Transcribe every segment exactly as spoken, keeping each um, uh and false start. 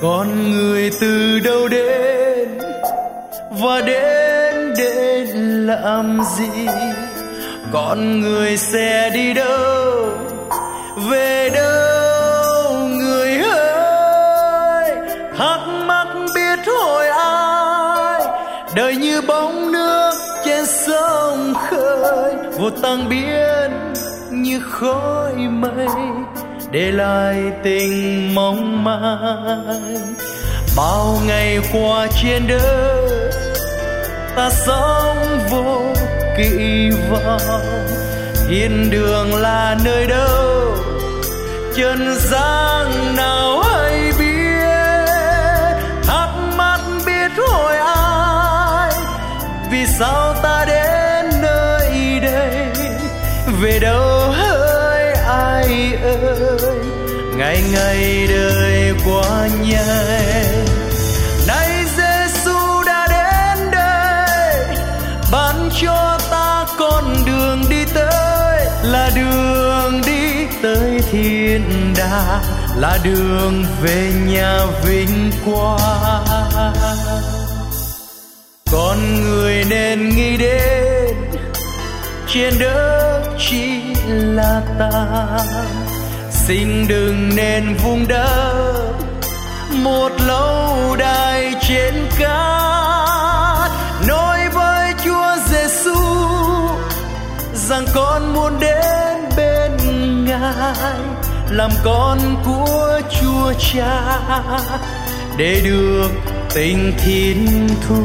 Con người từ đâu đến và đến đến làm gì? Con người sẽ đi đâu về đâu người ơi? Thắc mắc biết hỏi ai, đời như bóng nước trên sông khơi, vô tầng biển như khói mây, để lại tình mong manh. Bao ngày qua trên đời ta sống vô kỳ vọng, thiên đường là nơi đâu, chân gian nào hay biết. Thắc mắc biết hỏi ai, vì sao ta đến nơi đây, về đâu hỡi ai ơi? Ngày ngày đời qua nhanh, nay Giêsu đã đến đây, ban cho ta con đường đi tới, là đường đi tới thiên đàng, là đường về nhà vinh quang. Con người nên nghĩ đến trên đất chỉ là ta, xin đừng nên vung đáp một lâu đài trên cát. Nói với Chúa Giêsu rằng con muốn đến bên Ngài, làm con của Chúa Cha để được tình thiên thu.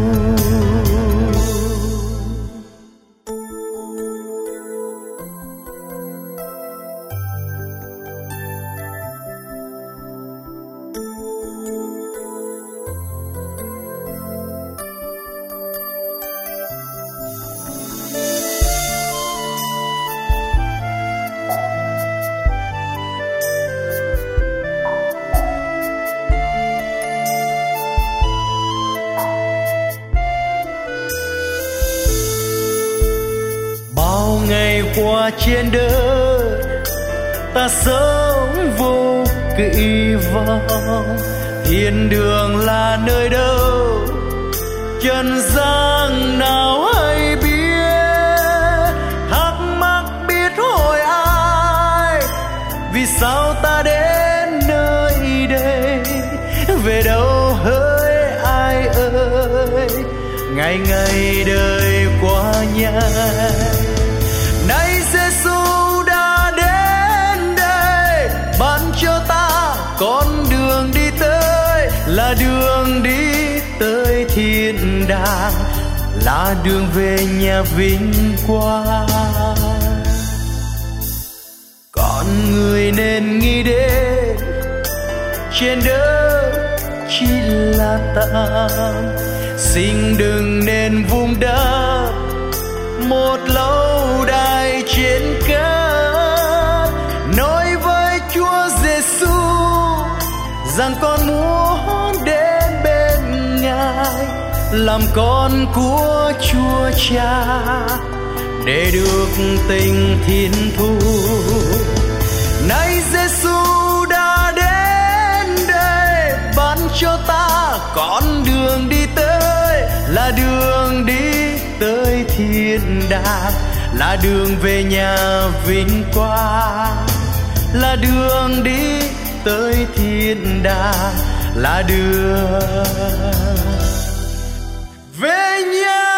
Ngày qua trên đời ta sống vô kỳ vọng, thiên đường là nơi đâu, chân gian nào hay biết. Thắc mắc biết hỏi ai, vì sao ta đến nơi đây, về đâu hỡi ai ơi? Ngày ngày đời qua nhanh, nay Giêsu đã đến đây, ban cho ta con đường đi tới, là đường đi tới thiên đàng, là đường về nhà vinh quang. Con người nên nghĩ đến trên đất chỉ là tạm, xin đừng nên vung đáp một lâu đài trên cát. Nói với Chúa Giêsu rằng con muốn đến bên Ngài, làm con của Chúa Cha để được tình thiên thu. Nay Giêsu đã đến đây, ban cho ta con đường đi tới, là đường đi tới thiên đàng, là đường về nhà vinh quang, là đường đi tới thiên đàng, là đường về nhà